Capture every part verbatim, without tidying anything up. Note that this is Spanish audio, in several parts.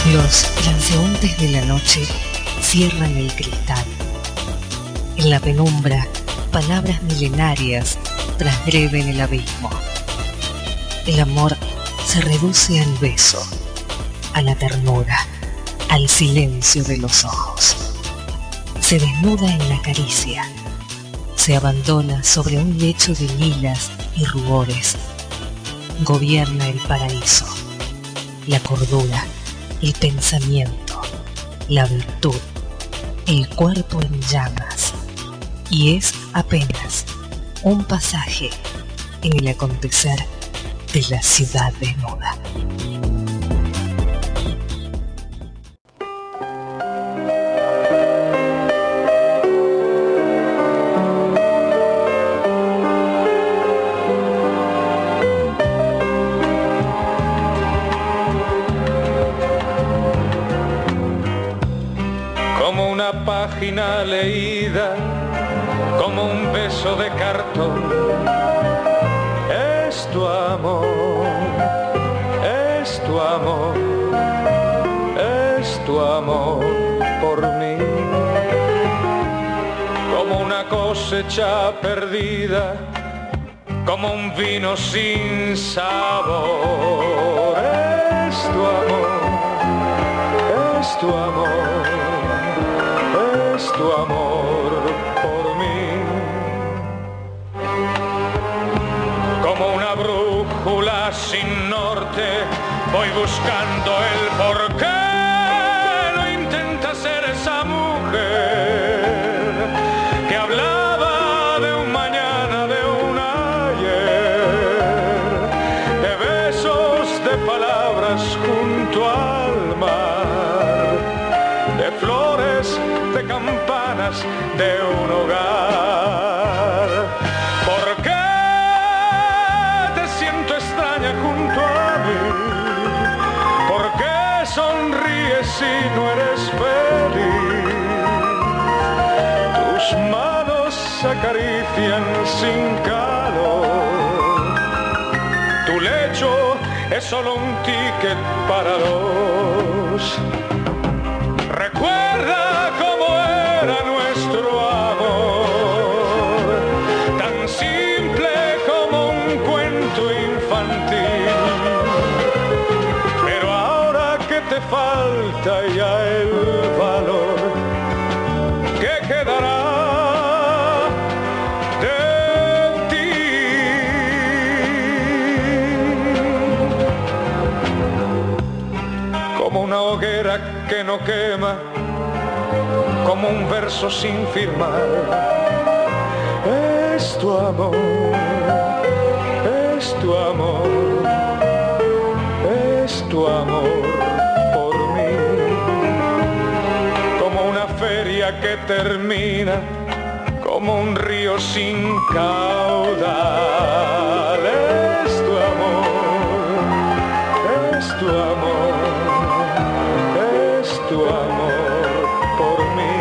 Los transeúntes de la noche cierran el cristal. En la penumbra, palabras milenarias transgreden el abismo. El amor se reduce al beso, a la ternura, al silencio de los ojos. Se desnuda en la caricia, se abandona sobre un lecho de lilas y rubores. Gobierna el paraíso, la cordura, el pensamiento, la virtud, el cuerpo en llamas, y es apenas un pasaje en el acontecer de la ciudad desnuda. Como una página leída, como un beso de cartón, es tu amor, es tu amor, es tu amor por mí. Como una cosecha perdida, como un vino sin sabor, es tu amor, es tu amor, es tu amor por mí. Como una brújula sin norte, voy buscando el porqué. No intenta ser esa mujer que hablaba de un mañana, de un ayer, de besos, de palabras junto al mar, de flores, de campanas, de un hogar. ¿Por qué te siento extraña junto a mí? ¿Por qué sonríes si no eres feliz? Tus manos acarician sin calor. Tu lecho es solo un ticket para dos. Recuerda cómo era nuestro amor, tan simple como un cuento infantil. Pero ahora que te falta ya el valor, ¿qué quedará de ti? Como una hoguera que no quema, como un verso sin firmar, es tu amor, es tu amor, es tu amor por mí. Como una feria que termina, como un río sin caudal, es tu amor, es tu amor, es tu amor por mí.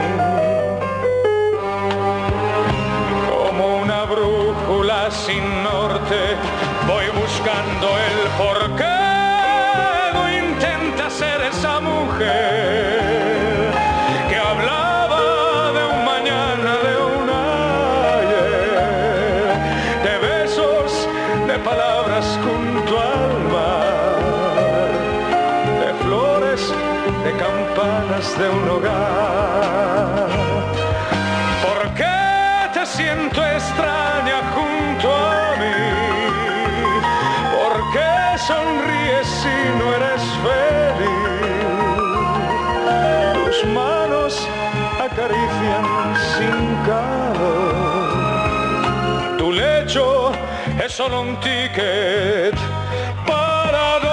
Como una brújula sin norte, voy buscando el porqué. No intenta ser esa mujer que hablaba de un mañana, de un ayer, de besos, de palabras junto al mar, de flores, de campanas, de un hogar. ¿Por qué te siento extraña junto a mí? ¿Por qué sonríes si no eres feliz? Tus manos acarician sin calor. Tu lecho es solo un ticket para dos.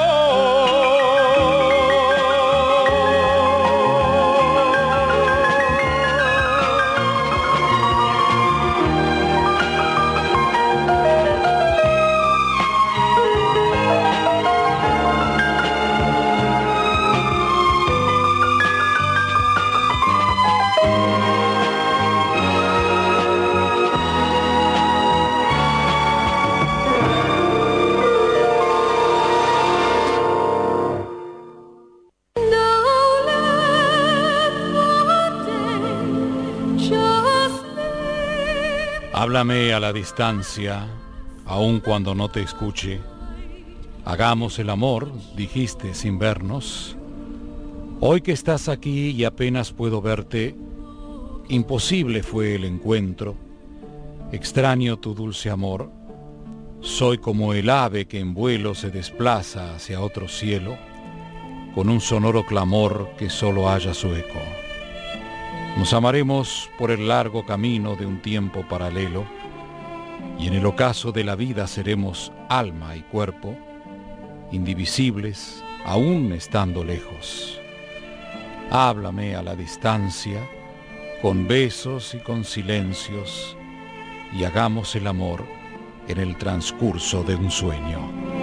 Háblame a la distancia, aun cuando no te escuche. Hagamos el amor, dijiste sin vernos. Hoy que estás aquí y apenas puedo verte, imposible fue el encuentro. Extraño tu dulce amor. Soy como el ave que en vuelo se desplaza hacia otro cielo, con un sonoro clamor que solo halla su eco. Nos amaremos por el largo camino de un tiempo paralelo, y en el ocaso de la vida seremos alma y cuerpo, indivisibles aún estando lejos. Háblame a la distancia, con besos y con silencios, y hagamos el amor en el transcurso de un sueño.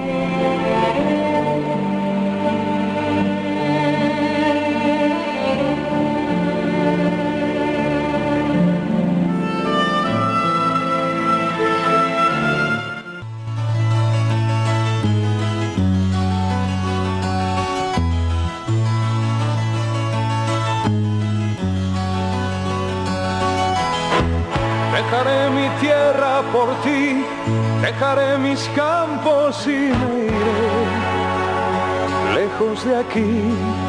Dejaré mi tierra por ti, dejaré mis campos y me iré lejos de aquí.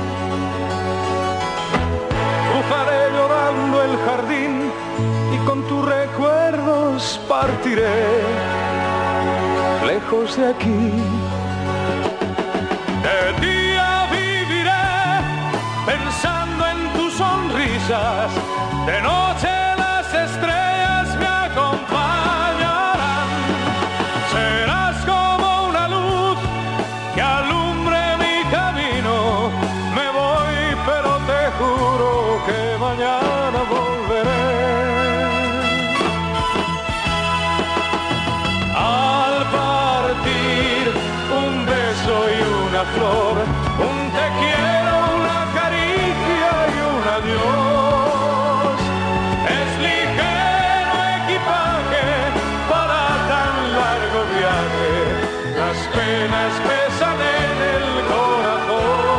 Cruzaré llorando el jardín y con tus recuerdos partiré lejos de aquí. De día viviré pensando en tus sonrisas, de noche las estrellas mañana volveré. Al partir un beso y una flor, un te quiero, una caricia y un adiós. Es ligero equipaje para tan largo viaje, las penas pesan en el corazón.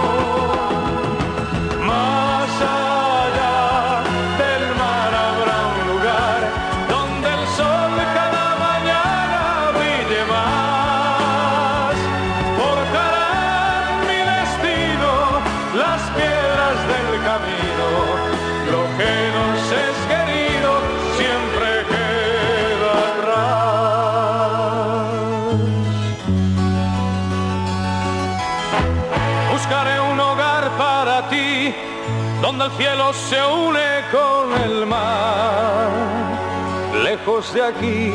Donde el cielo se une con el mar, lejos de aquí.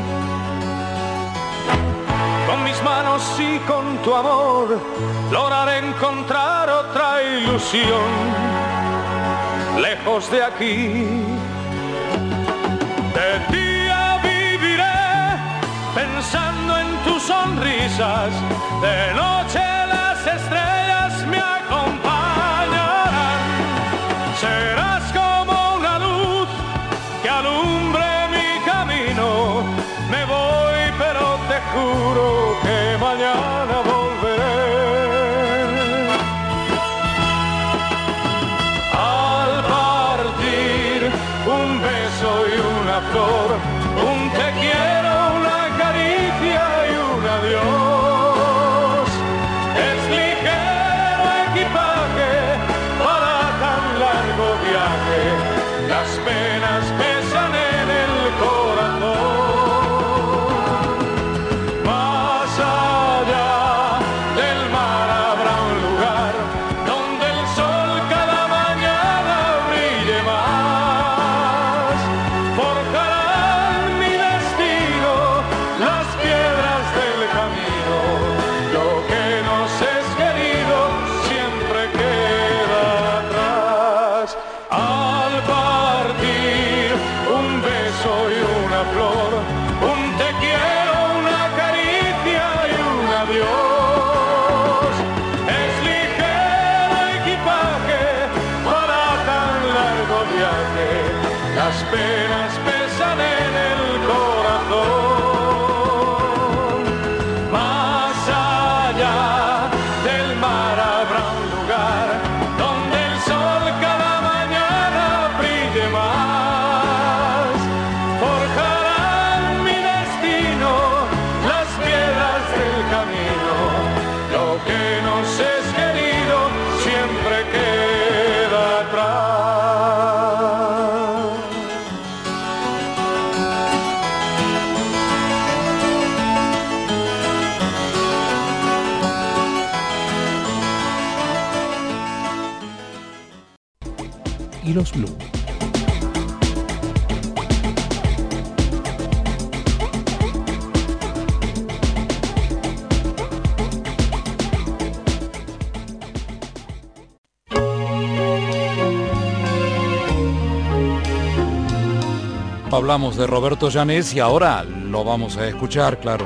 Con mis manos y con tu amor lograré encontrar otra ilusión, lejos de aquí. De día viviré pensando en tus sonrisas, de noche las estrellas me acompañan. Serás como una luz que alumbre mi camino. Me voy, pero te juro que mañana volveré. Al partir un beso y una flor, un te quiero, una caricia y un adiós. Es ligero equipaje para tan largo viaje, las penas pesan en el corazón. Más allá del mar habrá un lugar donde el sol cada mañana brille más. Forjarán mi destino las piedras del camino, lo que nos es querido siempre queda atrás. Al partir un beso y una flor, un te quiero, una caricia y un adiós. Es ligero equipaje para tan largo viaje, las penas pesan en el corazón. Más allá del mar habrá un lugar donde el sol cada mañana brille más. Forja y los Blue. Hablamos de Roberto Llanes y ahora lo vamos a escuchar, claro.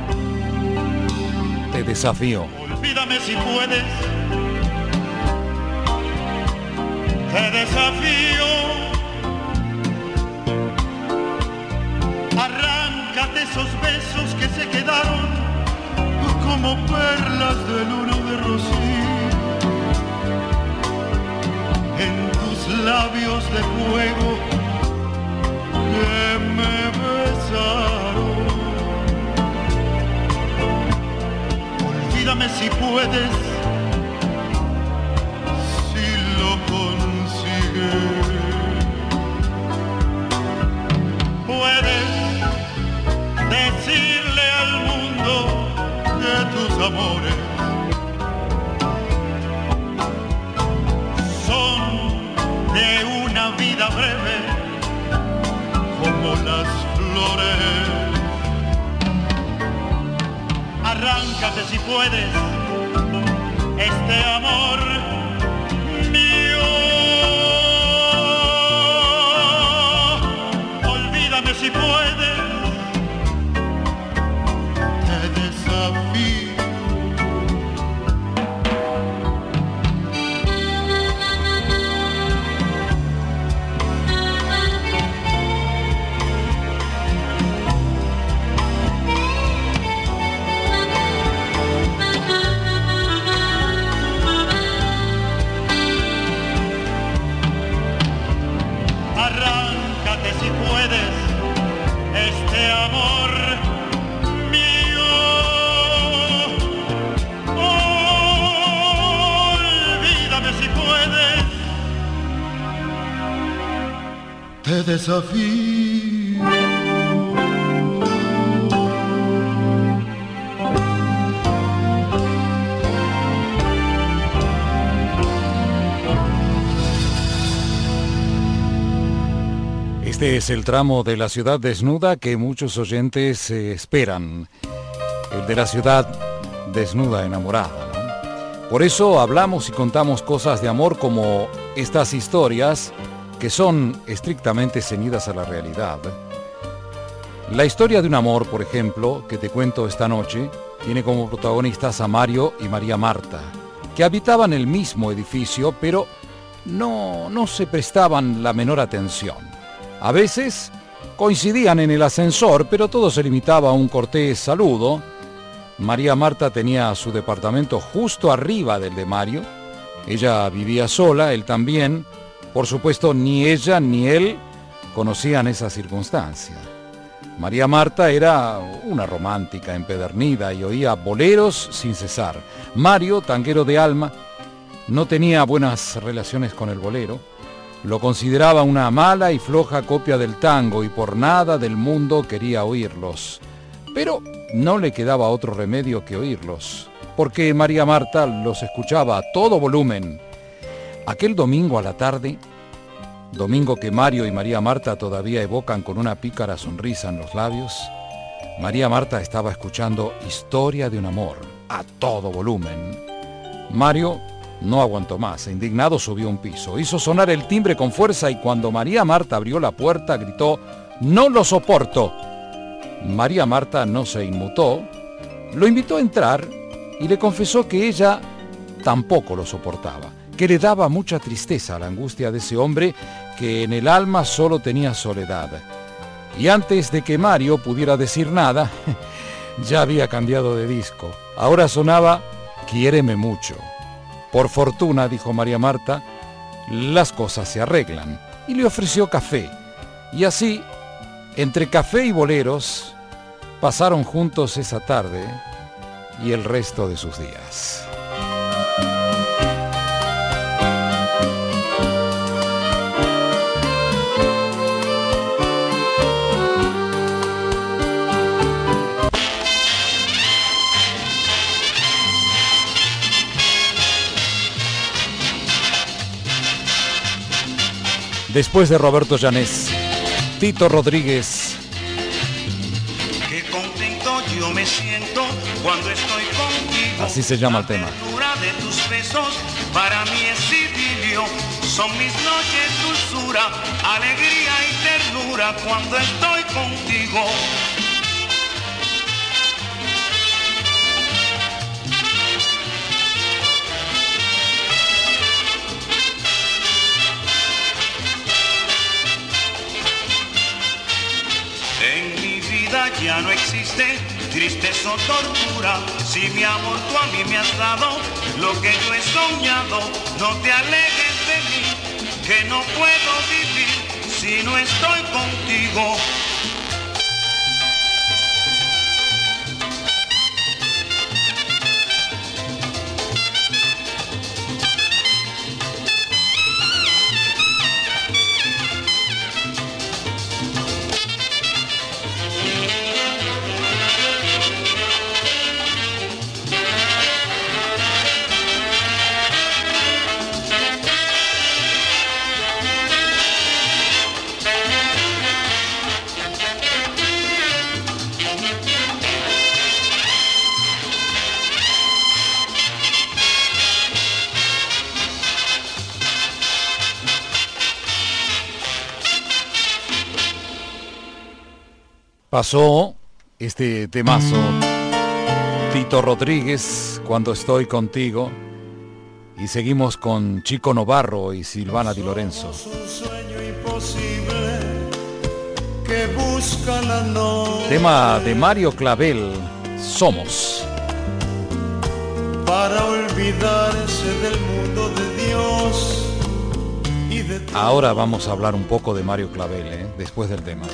Te desafío. Olvídame si puedes. Te desafío. Arráncate esos besos que se quedaron como perlas de luna de rocío en tus labios de fuego que me besaron. Olvídame si puedes, si lo consigues. Puedes decirle al mundo que tus amores son de una vida breve como las flores. Arráncate si puedes este amor mío. Olvídame si puedes. Te desafío. Arráncate si puedes este amor mío. Olvídame si puedes. Te desafío. Este es el tramo de La Ciudad Desnuda que muchos oyentes eh, esperan. El de la ciudad desnuda, enamorada, ¿no? Por eso hablamos y contamos cosas de amor como estas historias que son estrictamente ceñidas a la realidad. La historia de un amor, por ejemplo, que te cuento esta noche, tiene como protagonistas a Mario y María Marta, que habitaban el mismo edificio, pero no, no se prestaban la menor atención. A veces coincidían en el ascensor, pero todo se limitaba a un cortés saludo. María Marta tenía su departamento justo arriba del de Mario. Ella vivía sola, él también. Por supuesto, ni ella ni él conocían esa circunstancia. María Marta era una romántica empedernida y oía boleros sin cesar. Mario, tanguero de alma, no tenía buenas relaciones con el bolero. Lo consideraba una mala y floja copia del tango y por nada del mundo quería oírlos. Pero no le quedaba otro remedio que oírlos, porque María Marta los escuchaba a todo volumen. Aquel domingo a la tarde, domingo que Mario y María Marta todavía evocan con una pícara sonrisa en los labios, María Marta estaba escuchando Historia de un amor a todo volumen. Mario no aguantó más, e indignado subió un piso, hizo sonar el timbre con fuerza y cuando María Marta abrió la puerta gritó: «¡No lo soporto!». María Marta no se inmutó, lo invitó a entrar y le confesó que ella tampoco lo soportaba, que le daba mucha tristeza a la angustia de ese hombre que en el alma solo tenía soledad. Y antes de que Mario pudiera decir nada, ya había cambiado de disco. Ahora sonaba «Quiéreme mucho». Por fortuna, dijo María Marta, las cosas se arreglan, y le ofreció café. Y así, entre café y boleros, pasaron juntos esa tarde y el resto de sus días. Después de Roberto Llanés, Tito Rodríguez. Qué contento yo me siento cuando estoy contigo. Así se llama el tema. La ternura de tus besos para mí es idilio. Son mis noches dulzura, alegría y ternura cuando estoy contigo. En mi vida ya no existe tristeza o tortura. Si mi amor tú a mí me has dado lo que yo he soñado, no te alejes de mí, que no puedo vivir si no estoy contigo. Pasó este temazo, Tito Rodríguez, Cuando estoy contigo, y seguimos con Chico Novarro y Silvana Di Lorenzo. Tema de Mario Clavel, Somos. Para olvidarse del mundo de Dios y de todo. Ahora vamos a hablar un poco de Mario Clavel, ¿eh? Después del tema.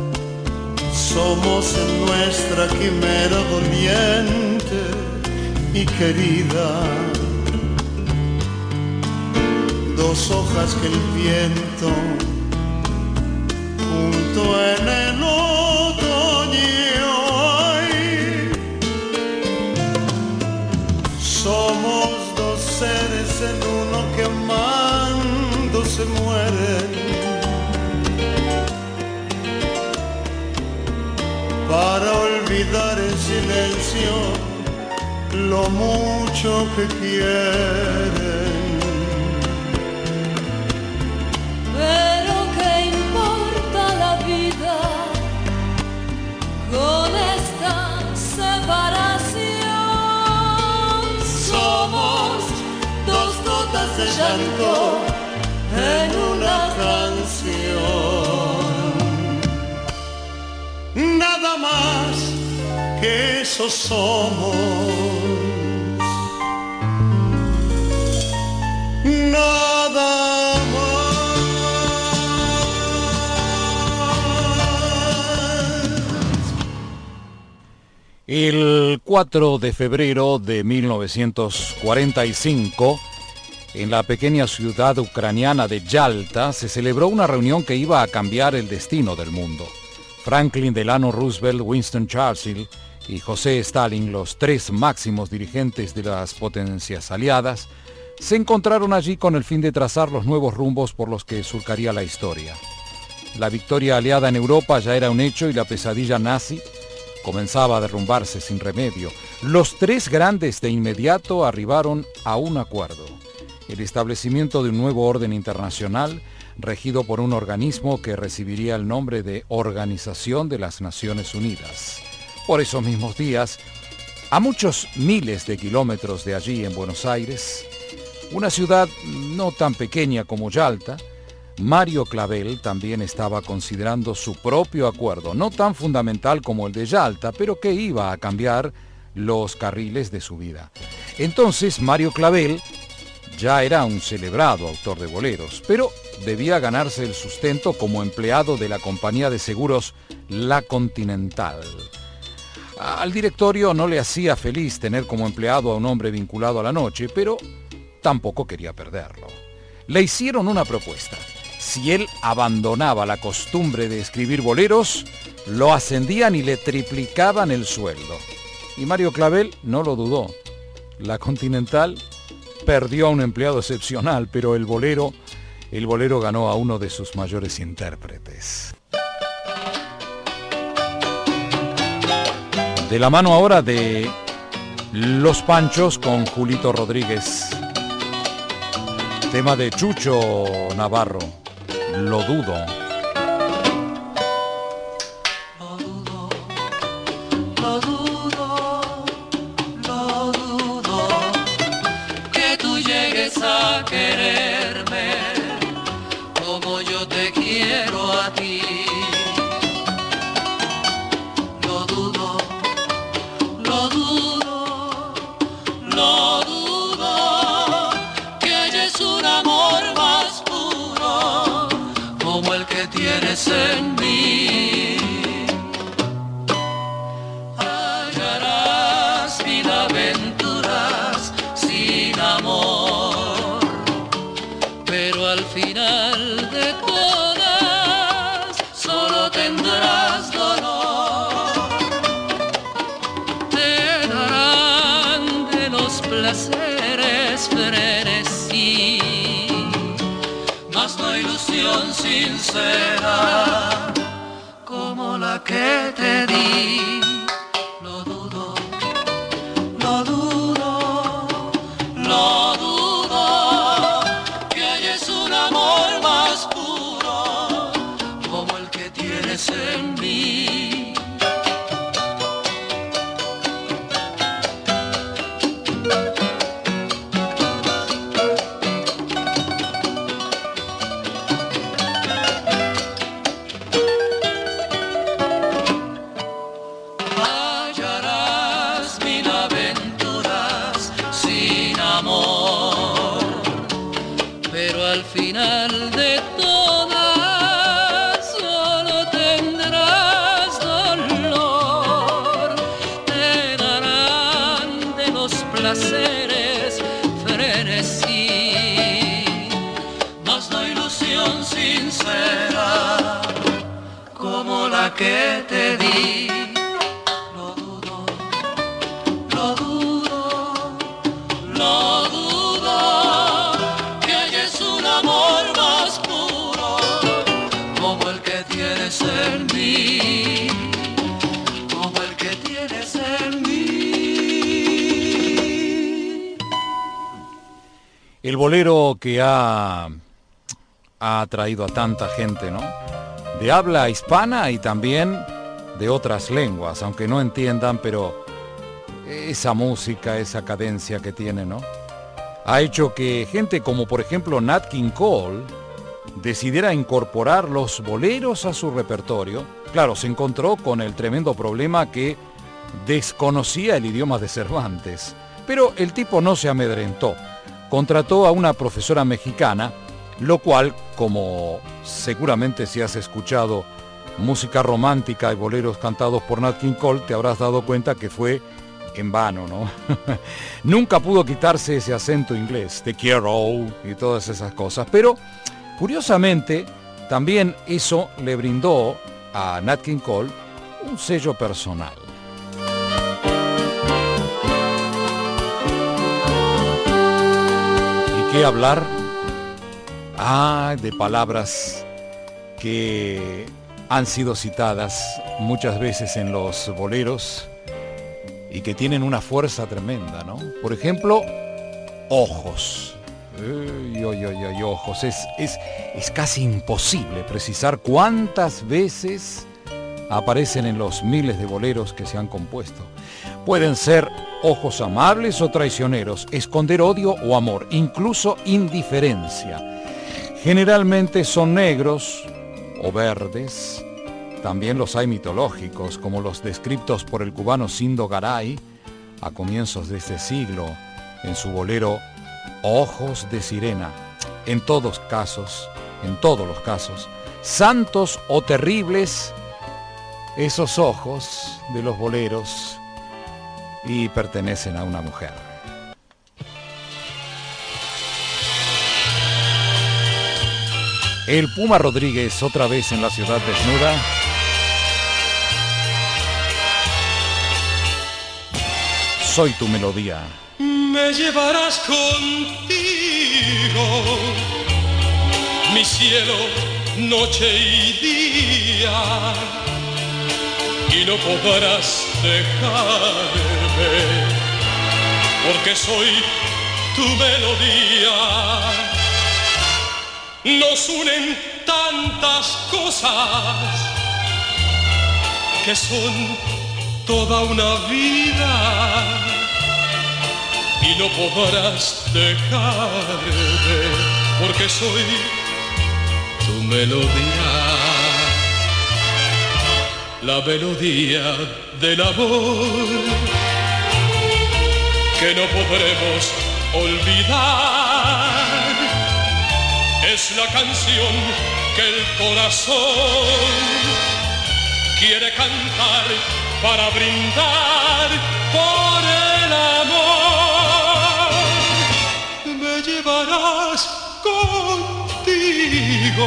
Somos en nuestra quimera doliente y querida, dos hojas que el viento junto en el otoño. Ay, somos dos seres en uno que amando se mueren. Para olvidar en silencio lo mucho que quieren. Pero qué importa la vida con esta separación. Somos dos gotas de llanto en una canción. Nada más que eso somos. Nada más. El cuatro de febrero de mil novecientos cuarenta y cinco, en la pequeña ciudad ucraniana de Yalta, se celebró una reunión que iba a cambiar el destino del mundo. Franklin Delano Roosevelt, Winston Churchill y José Stalin, los tres máximos dirigentes de las potencias aliadas, se encontraron allí con el fin de trazar los nuevos rumbos por los que surcaría la historia. La victoria aliada en Europa ya era un hecho y la pesadilla nazi comenzaba a derrumbarse sin remedio. Los tres grandes de inmediato arribaron a un acuerdo: el establecimiento de un nuevo orden internacional regido por un organismo que recibiría el nombre de Organización de las Naciones Unidas. Por esos mismos días, a muchos miles de kilómetros de allí en Buenos Aires, una ciudad no tan pequeña como Yalta, Mario Clavel también estaba considerando su propio acuerdo, no tan fundamental como el de Yalta, pero que iba a cambiar los carriles de su vida. Entonces Mario Clavel ya era un celebrado autor de boleros, pero debía ganarse el sustento como empleado de la compañía de seguros La Continental. Al directorio no le hacía feliz tener como empleado a un hombre vinculado a la noche, pero tampoco quería perderlo. Le hicieron una propuesta. Si él abandonaba la costumbre de escribir boleros, lo ascendían y le triplicaban el sueldo. Y Mario Clavel no lo dudó. La Continental perdió a un empleado excepcional, pero el bolero el bolero ganó a uno de sus mayores intérpretes. De la mano ahora de Los Panchos con Julito Rodríguez. Tema de Chucho Navarro, Lo dudo. Lo dudo, lo dudo, lo dudo, que tú llegues a quererme como yo te quiero a ti. Lo dudo, lo dudo, lo dudo, que hayas un amor más puro como el que tienes en mí. Hallarás mil aventuras sin amor, pero al final de todas solo tendrás dolor. Te darán de los placeres frenesí, mas no ilusión sincera como la que te di. Lo dudo, lo dudo, lo dudo, que hayas un amor más puro como el que tienes en mí. Hallarás mil aventuras sin amor, pero al final de todas solo tendrás dolor. Te darán de los placeres frenesí, mas no ilusión sincera como la que te di. Lo dudo, lo dudo, lo dudo, que hayas un amor más puro como el que tienes en mí, como el que tienes en mí. El bolero que ha, ha atraído a tanta gente, ¿no? De habla hispana y también de otras lenguas, aunque no entiendan, pero esa música, esa cadencia que tiene, ¿no? Ha hecho que gente como por ejemplo Nat King Cole decidiera incorporar los boleros a su repertorio. Claro, se encontró con el tremendo problema que desconocía el idioma de Cervantes, pero el tipo no se amedrentó. Contrató a una profesora mexicana, lo cual, como seguramente si has escuchado música romántica y boleros cantados por Nat King Cole, te habrás dado cuenta que fue en vano, ¿no? Nunca pudo quitarse ese acento inglés, te quiero y todas esas cosas, pero curiosamente también eso le brindó a Nat King Cole un sello personal. ¿Y qué hablar? Ah, de palabras que han sido citadas muchas veces en los boleros y que tienen una fuerza tremenda, ¿no? Por ejemplo, ojos. Ay, ay, ay, ay, ojos. Es, es, es casi imposible precisar cuántas veces aparecen en los miles de boleros que se han compuesto. Pueden ser ojos amables o traicioneros, esconder odio o amor, incluso indiferencia. Generalmente son negros o verdes. También los hay mitológicos, como los descritos por el cubano Sindo Garay a comienzos de este siglo en su bolero Ojos de Sirena. En todos casos, en todos los casos, santos o terribles, esos ojos de los boleros y pertenecen a una mujer. El Puma Rodríguez, otra vez en la ciudad desnuda. Soy tu melodía. Me llevarás contigo mi cielo, noche y día, y no podrás dejarme, porque soy tu melodía. Nos unen tantas cosas que son toda una vida, y no podrás dejarme, porque soy tu melodía, la melodía del amor que no podremos olvidar. Es la canción que el corazón quiere cantar para brindar por el amor. Me llevarás contigo,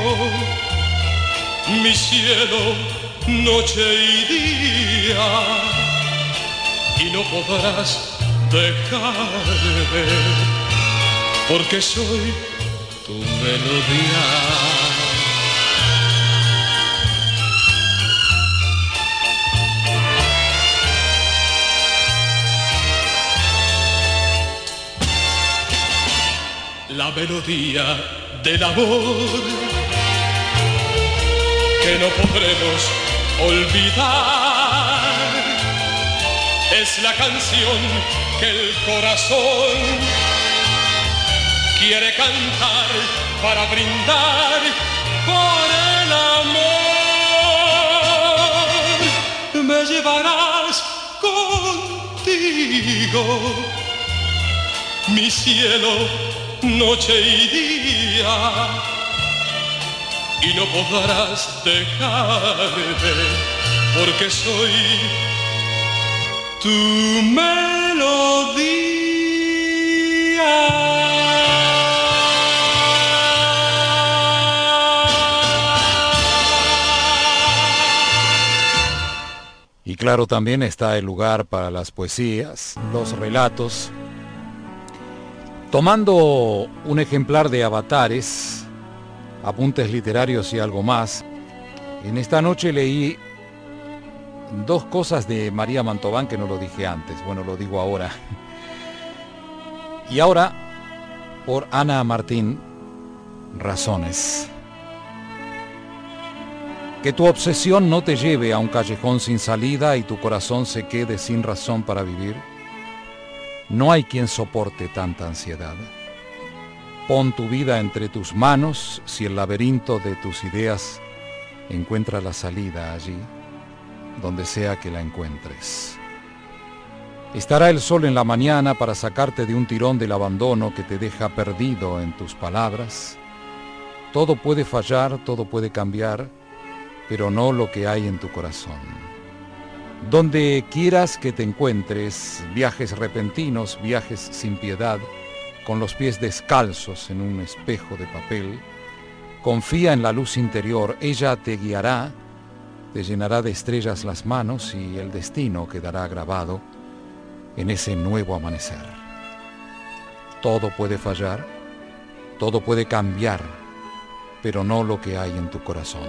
mi cielo, noche y día, y no podrás dejarme, porque soy tu melodía. La melodía del amor que no podremos olvidar. Es la canción que el corazón quiere cantar para brindar por el amor. Me llevarás contigo, mi cielo, noche y día, y no podrás dejarme, porque soy tu melodía. Y claro, también está el lugar para las poesías, los relatos. Tomando un ejemplar de Avatares, apuntes literarios y algo más, en esta noche leí dos cosas de María Mantován que no lo dije antes, bueno, lo digo ahora. Y ahora, por Ana Martín, Razones. Que tu obsesión no te lleve a un callejón sin salida y tu corazón se quede sin razón para vivir. No hay quien soporte tanta ansiedad. Pon tu vida entre tus manos si el laberinto de tus ideas encuentra la salida allí, donde sea que la encuentres. Estará el sol en la mañana para sacarte de un tirón del abandono que te deja perdido en tus palabras. Todo puede fallar, todo puede cambiar, pero no lo que hay en tu corazón. Donde quieras que te encuentres, viajes repentinos, viajes sin piedad, con los pies descalzos en un espejo de papel, confía en la luz interior, ella te guiará, te llenará de estrellas las manos y el destino quedará grabado en ese nuevo amanecer. Todo puede fallar, todo puede cambiar, pero no lo que hay en tu corazón.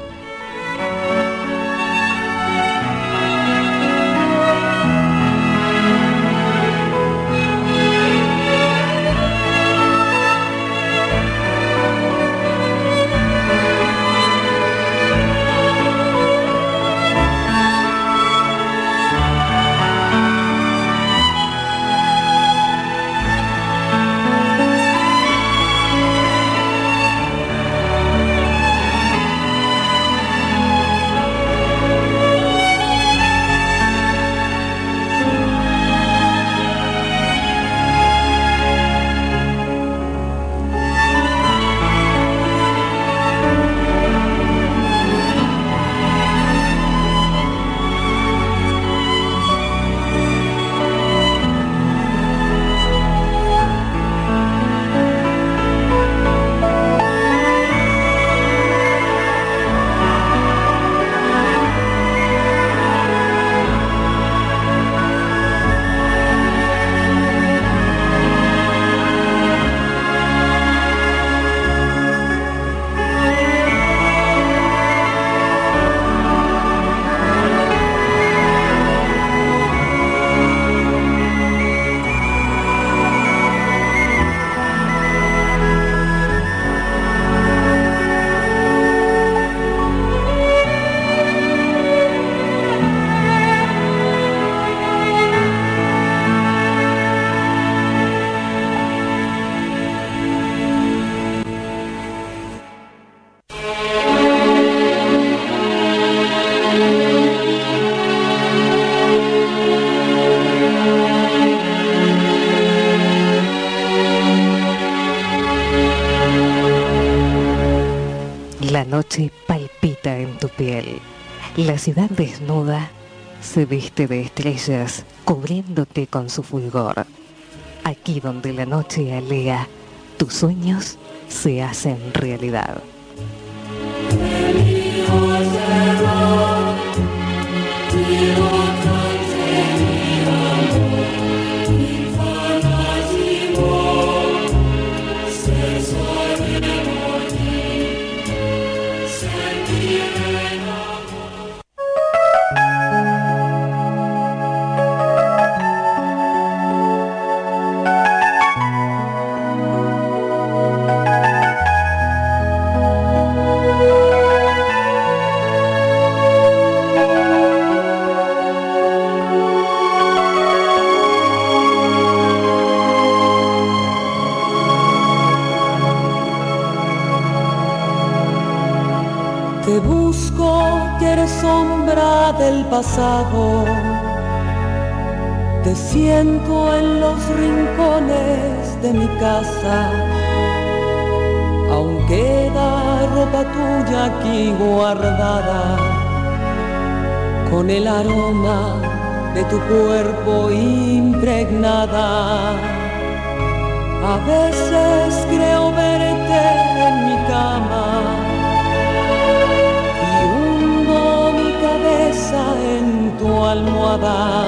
La noche palpita en tu piel. La ciudad desnuda se viste de estrellas, cubriéndote con su fulgor. Aquí donde la noche alea, tus sueños se hacen realidad. Te busco, que eres sombra del pasado. Te siento en los rincones de mi casa. Aún queda ropa tuya aquí guardada, con el aroma de tu cuerpo impregnada. A veces creo verte en mi cama, en tu almohada,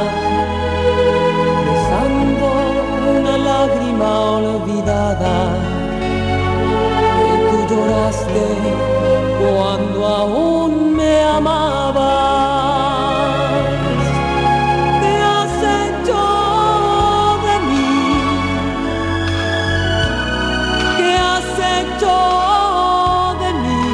besando una lágrima olvidada que tú lloraste cuando aún me amabas. ¿Qué has hecho de mí? ¿Qué has hecho de mí?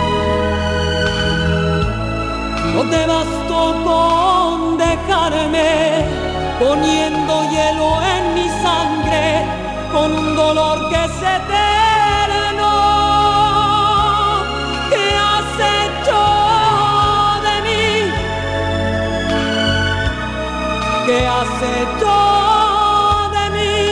No te bastó con dejarme, poniendo hielo en mi sangre, con un dolor que es eterno. ¿Qué has hecho de mí? ¿Qué has hecho de mí?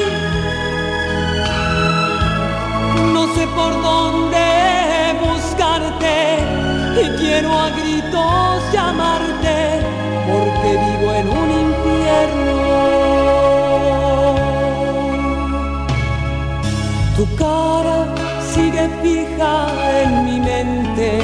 No sé por dónde buscarte y quiero a gritos llamarte, porque vivo en un infierno. Tu cara sigue fija en mi mente,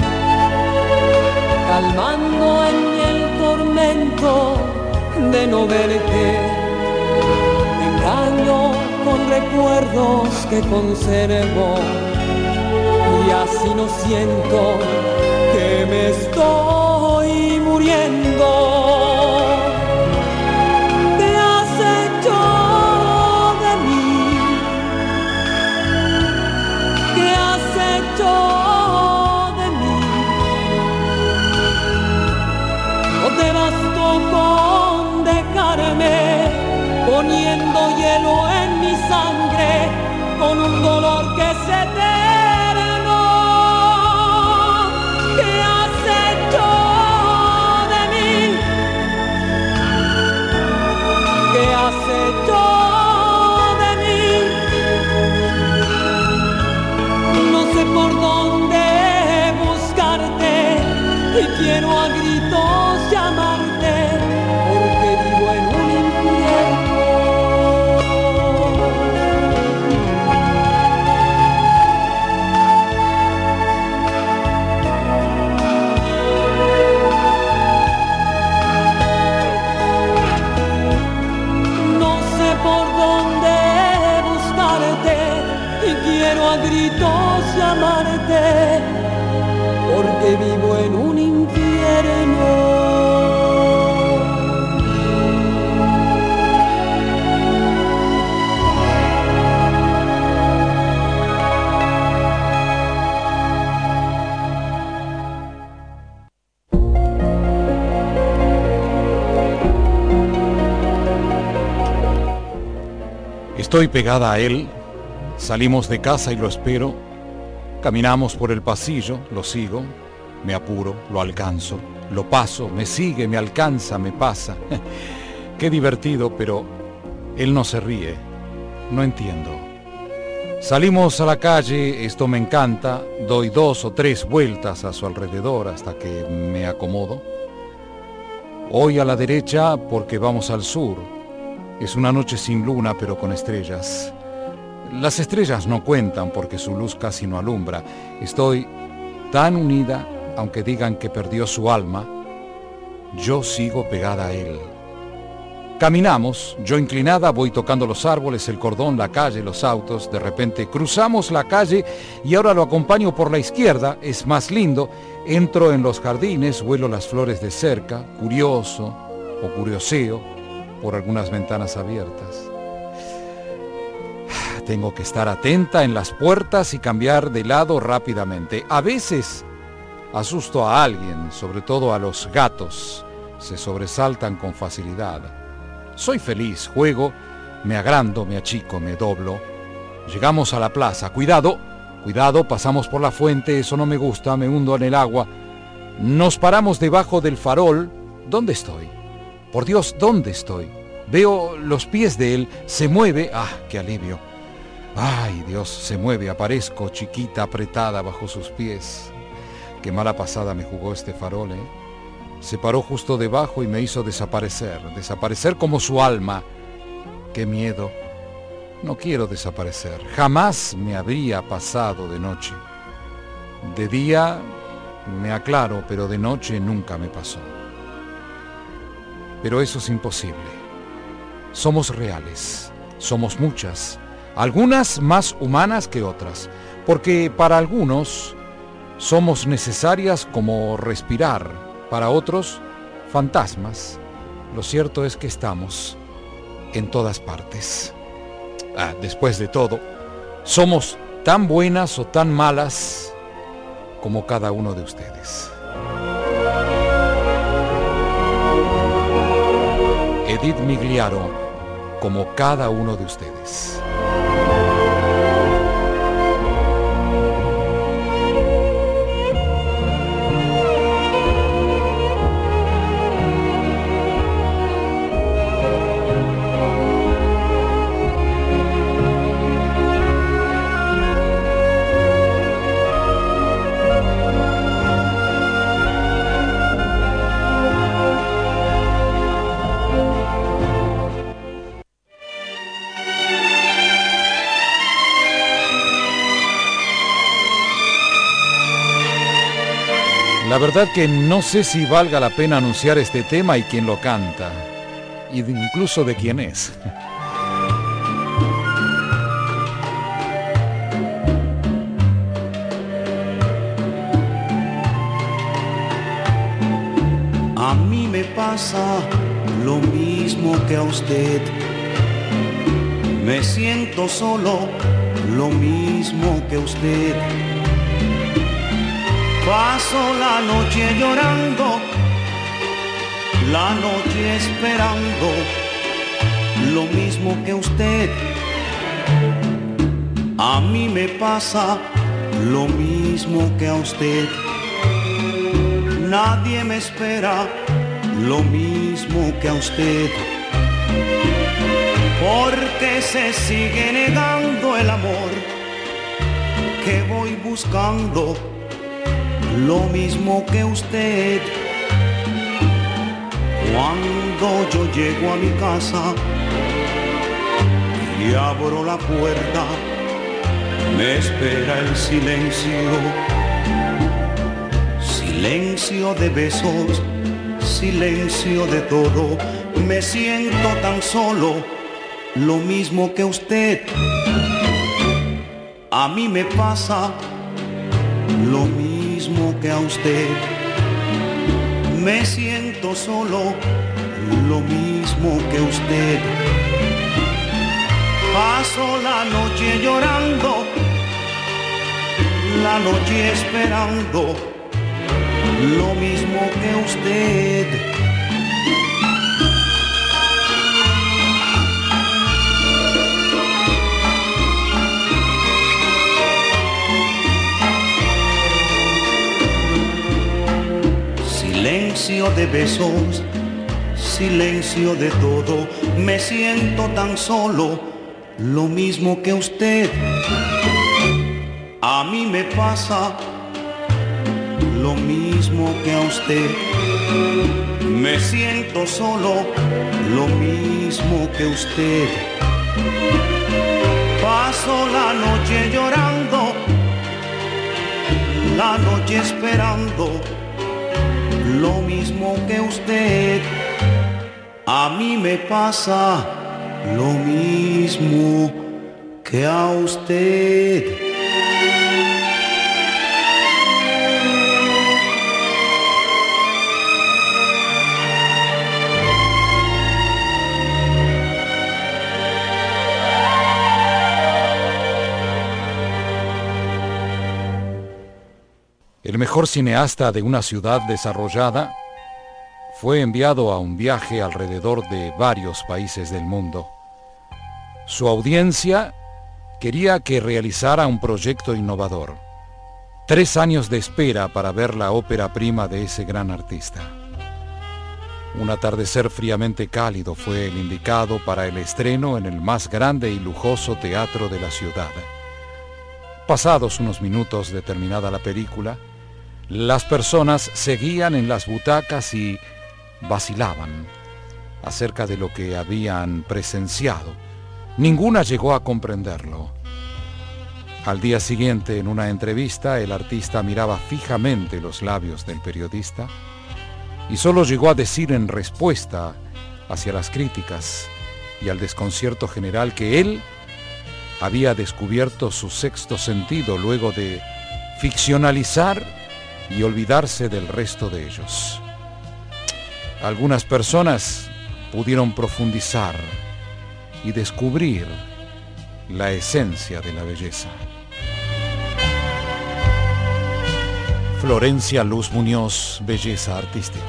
calmando en mí el tormento de no verte. Te engaño con recuerdos que conservo, y así no siento que me estoy muriendo. ¿Qué has hecho de mí? ¿Qué has hecho de mí? No te bastó con dejarme, poniendo hielo en mi sangre, con un dolor que se te has hecho de mí. No sé por dónde buscarte y quiero a gritos llamarte, porque vivo en un infierno. Quiero a gritos llamarte, porque vivo en un infierno. Estoy pegada a él. Salimos de casa y lo espero. Caminamos por el pasillo, lo sigo, me apuro, lo alcanzo, lo paso, me sigue, me alcanza, me pasa. Qué divertido, pero él no se ríe. No entiendo. Salimos a la calle, esto me encanta, doy dos o tres vueltas a su alrededor hasta que me acomodo. Hoy a la derecha porque vamos al sur. Es una noche sin luna pero con estrellas. Las estrellas no cuentan porque su luz casi no alumbra. Estoy tan unida, aunque digan que perdió su alma, yo sigo pegada a él. Caminamos, yo inclinada voy tocando los árboles, el cordón, la calle, los autos. De repente cruzamos la calle y ahora lo acompaño por la izquierda, es más lindo. Entro en los jardines, huelo las flores de cerca, curioso o curioseo por algunas ventanas abiertas. Tengo que estar atenta en las puertas y cambiar de lado rápidamente. A veces asusto a alguien, sobre todo a los gatos. Se sobresaltan con facilidad. Soy feliz, juego, me agrando, me achico, me doblo. Llegamos a la plaza. Cuidado, cuidado, pasamos por la fuente, eso no me gusta, me hundo en el agua. Nos paramos debajo del farol. ¿Dónde estoy? Por Dios, ¿dónde estoy? Veo los pies de él, se mueve. ¡Ah, qué alivio! ¡Ay, Dios, se mueve! Aparezco chiquita, apretada bajo sus pies. Qué mala pasada me jugó este farol, ¿eh? Se paró justo debajo y me hizo desaparecer, desaparecer como su alma. ¡Qué miedo! No quiero desaparecer. Jamás me habría pasado de noche. De día me aclaro, pero de noche nunca me pasó. Pero eso es imposible. Somos reales, somos muchas, algunas más humanas que otras, porque para algunos somos necesarias como respirar. Para otros, fantasmas. Lo cierto es que estamos en todas partes. Ah, después de todo, somos tan buenas o tan malas como cada uno de ustedes. Edith Migliaro, como cada uno de ustedes. La verdad que no sé si valga la pena anunciar este tema y quién lo canta, y de, incluso de quién es. A mí me pasa lo mismo que a usted. Me siento solo, lo mismo que usted. Paso la noche llorando, la noche esperando, lo mismo que usted. A mí me pasa lo mismo que a usted. Nadie me espera lo mismo que a usted. Porque se sigue negando el amor que voy buscando. Lo mismo que usted. Cuando yo llego a mi casa y abro la puerta, me espera el silencio. Silencio de besos, silencio de todo. Me siento tan solo, lo mismo que usted. A mí me pasa lo mismo que a usted. Me siento solo, lo mismo que usted. Paso la noche llorando, la noche esperando, lo mismo que usted. Silencio de besos, silencio de todo. Me siento tan solo, lo mismo que usted. A mí me pasa lo mismo que a usted. Me siento solo, lo mismo que usted. Paso la noche llorando, la noche esperando, lo mismo que usted. A mí me pasa lo mismo que a usted. El mejor cineasta de una ciudad desarrollada fue enviado a un viaje alrededor de varios países del mundo. Su audiencia quería que realizara un proyecto innovador. Tres años de espera para ver la ópera prima de ese gran artista. Un atardecer fríamente cálido fue el indicado para el estreno en el más grande y lujoso teatro de la ciudad. Pasados unos minutos de terminada la película, las personas seguían en las butacas y vacilaban acerca de lo que habían presenciado. Ninguna llegó a comprenderlo. Al día siguiente, en una entrevista, el artista miraba fijamente los labios del periodista y solo llegó a decir en respuesta hacia las críticas y al desconcierto general que él había descubierto su sexto sentido luego de ficcionalizar y olvidarse del resto de ellos. Algunas personas pudieron profundizar y descubrir la esencia de la belleza. Florencia Luz Muñoz, Belleza Artística.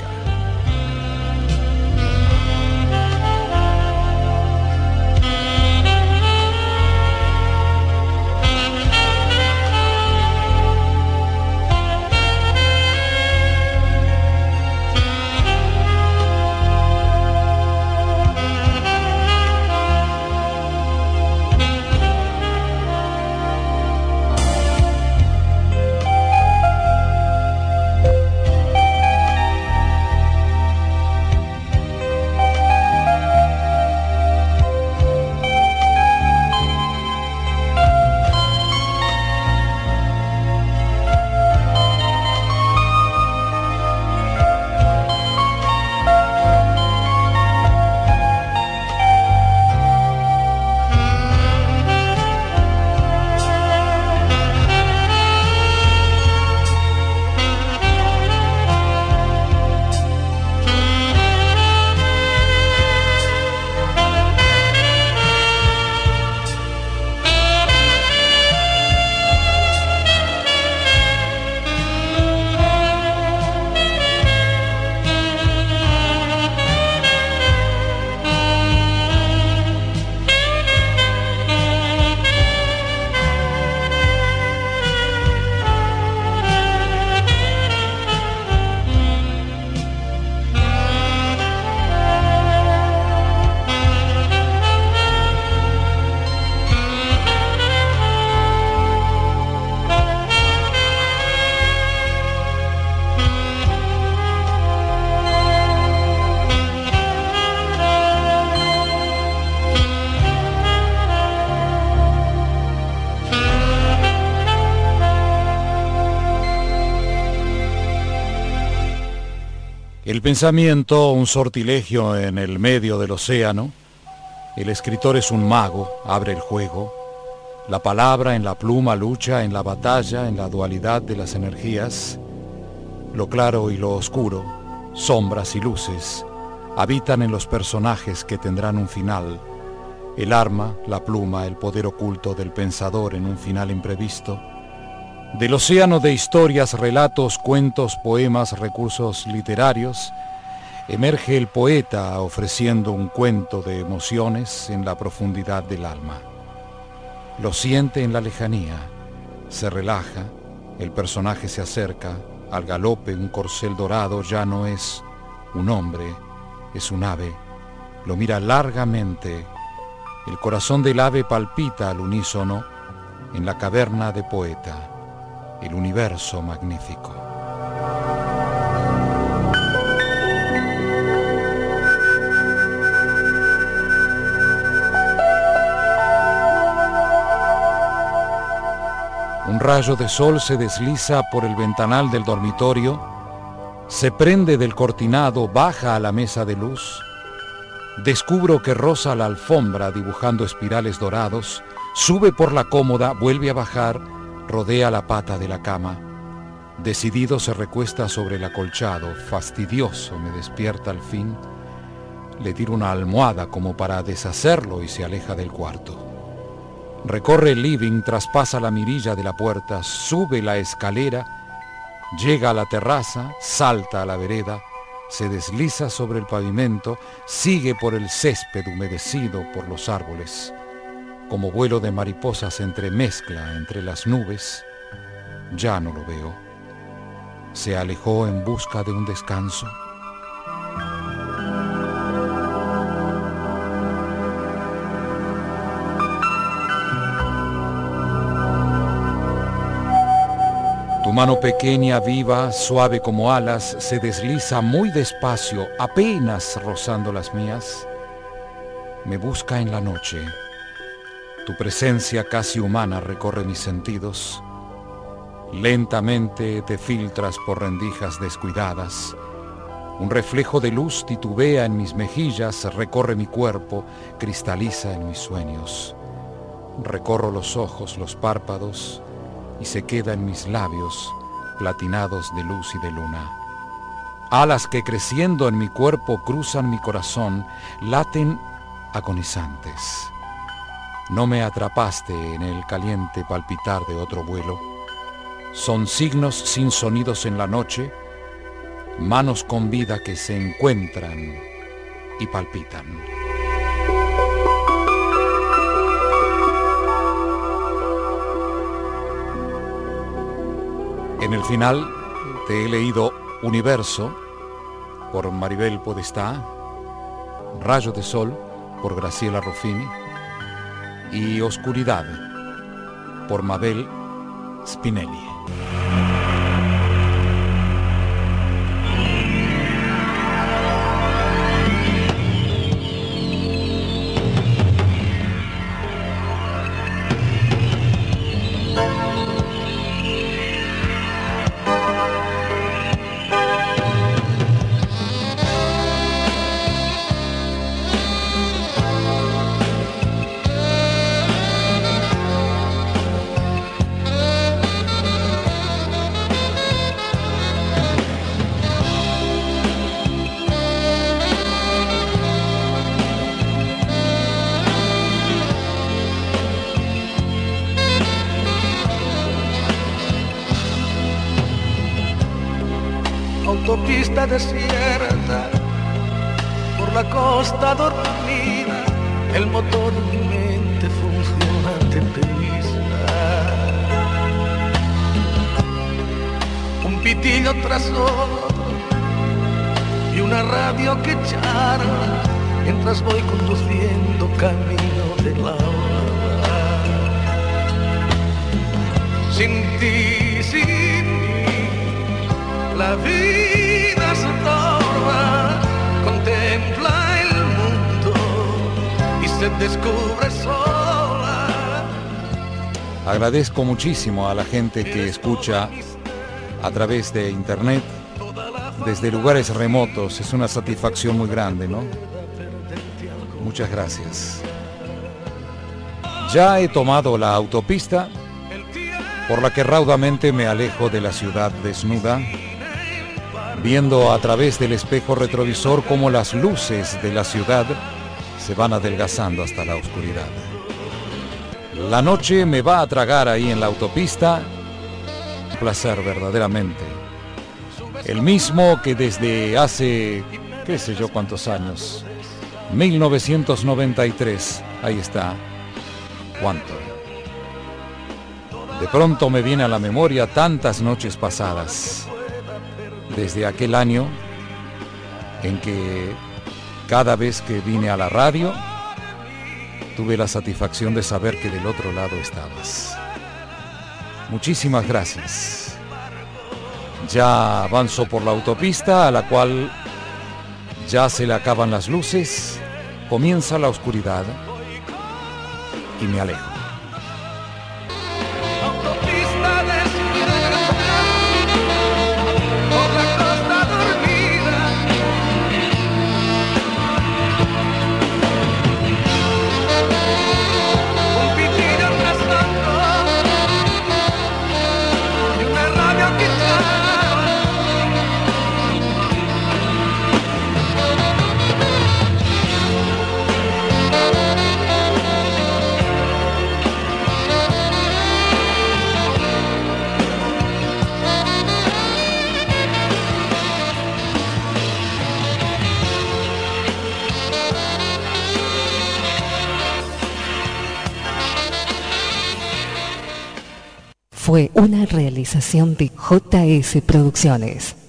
El pensamiento, un sortilegio en el medio del océano. El escritor es un mago, abre el juego. La palabra en la pluma lucha en la batalla, en la dualidad de las energías. Lo claro y lo oscuro, sombras y luces, habitan en los personajes que tendrán un final. El arma, la pluma, el poder oculto del pensador en un final imprevisto. Del océano de historias, relatos, cuentos, poemas, recursos literarios, emerge el poeta ofreciendo un cuento de emociones en la profundidad del alma. Lo siente en la lejanía, se relaja, el personaje se acerca, al galope un corcel dorado ya no es un hombre, es un ave, lo mira largamente El corazón del ave palpita al unísono en la caverna de poeta, el universo magnífico. Un rayo de sol se desliza por el ventanal del dormitorio, se prende del cortinado, baja a la mesa de luz. Descubro que roza la alfombra dibujando espirales dorados, sube por la cómoda, vuelve a bajar, rodea la pata de la cama. Decidido se recuesta sobre el acolchado, fastidioso me despierta al fin. Le tiro una almohada como para deshacerlo y se aleja del cuarto. Recorre el living, traspasa la mirilla de la puerta, sube la escalera, llega a la terraza, salta a la vereda, se desliza sobre el pavimento, sigue por el césped humedecido por los árboles. Como vuelo de mariposas se entremezcla entre las nubes. Ya no lo veo. Se alejó en busca de un descanso. Tu mano pequeña, viva, suave como alas, se desliza muy despacio, apenas rozando las mías. Me busca en la noche. Tu presencia casi humana recorre mis sentidos. Lentamente te filtras por rendijas descuidadas. Un reflejo de luz titubea en mis mejillas, recorre mi cuerpo, cristaliza en mis sueños. Recorro los ojos, los párpados, y se queda en mis labios, platinados de luz y de luna. Alas que creciendo en mi cuerpo cruzan mi corazón, laten agonizantes. No me atrapaste en el caliente palpitar de otro vuelo. Son signos sin sonidos en la noche, manos con vida que se encuentran y palpitan. En el final te he leído Universo por Maribel Podestá, Rayo de Sol por Graciela Ruffini y Oscuridad por Mabel Spinelli. Autopista desierta, por la costa dormida, el motor de mi mente funciona de prisa. Un pitillo tras otro y una radio que charla mientras voy conduciendo camino de la hora. Sin ti, sin la vida se torna, contempla el mundo y se descubre sola. Agradezco muchísimo a la gente que escucha a través de internet, desde lugares remotos. Es una satisfacción muy grande, ¿no? Muchas gracias. Ya he tomado la autopista por la que raudamente me alejo de la ciudad desnuda, viendo a través del espejo retrovisor cómo las luces de la ciudad se van adelgazando hasta la oscuridad. La noche me va a tragar ahí en la autopista, un placer verdaderamente. El mismo que desde hace, qué sé yo cuántos años, mil novecientos noventa y tres, ahí está, cuánto. De pronto me viene a la memoria tantas noches pasadas, desde aquel año en que cada vez que vine a la radio tuve la satisfacción de saber que del otro lado estabas. Muchísimas gracias. Ya avanzo por la autopista a la cual ya se le acaban las luces, comienza la oscuridad y me alejo. Fue una realización de J S Producciones.